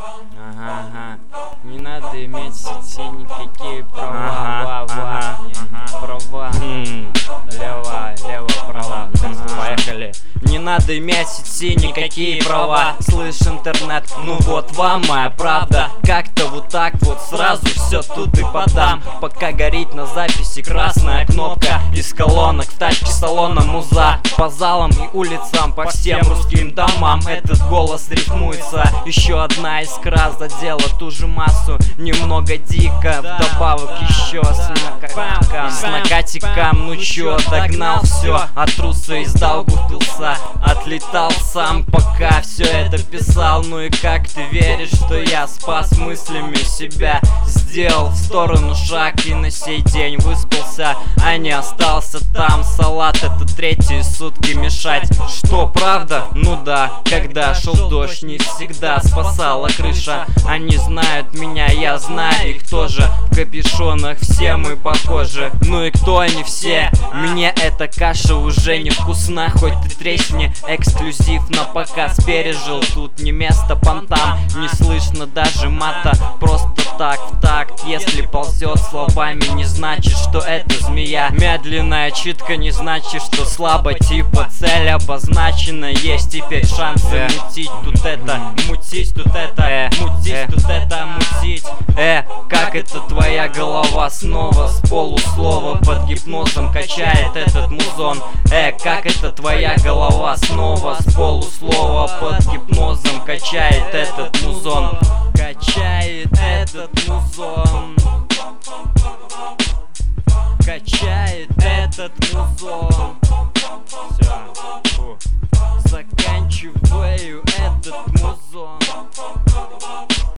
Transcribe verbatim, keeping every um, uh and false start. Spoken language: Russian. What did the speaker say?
Ага, ага. Не надо иметь в сети никакие права. Ага, ага, ага. Права. М-м. Лево, лево, право. Ага. Поехали. Не надо иметь в сети никакие права. Слышь, интернет, ну вот вам моя правда. Как-то вот так вот сразу все тут и подам. Пока горит на записи красная кнопка. Из колонок в тачке салона муза. По залам и улицам, по всем русским домам этот голос рифмуется. Еще одна искра задела ту же массу. Немного дико, вдобавок еще с накатиком. С накатиком, ну чё, догнал все. От труса из долгов пился. Отлетал сам, пока все это писал. Ну и как ты веришь, что я спас мыслями себя? Сделал в сторону шаг и на сей день выспался, а не остался там. Салат это третьи сутки мешать. Что, правда? Ну да, когда шел дождь, не всегда спасала крыша. Они знают меня, я знаю их тоже. В капюшонах все мы похожи. Ну и кто они все? Мне эта каша уже не вкусна. Хоть ты тресни, эксклюзив на показ пережил. Тут не место понтам, не слышно даже мата. Просто так в такт, если ползет словами, не значит, что это змея. Медленная читка не значит, что слабо. Типа цель обозначена, есть теперь шансы мутить тут это, мутить тут это, мутить тут это, мутить. Э, как это твоя голова снова с полуслова под гипнозом качает этот музон? Э, как это твоя голова снова с полуслова под гипнозом качает этот музон?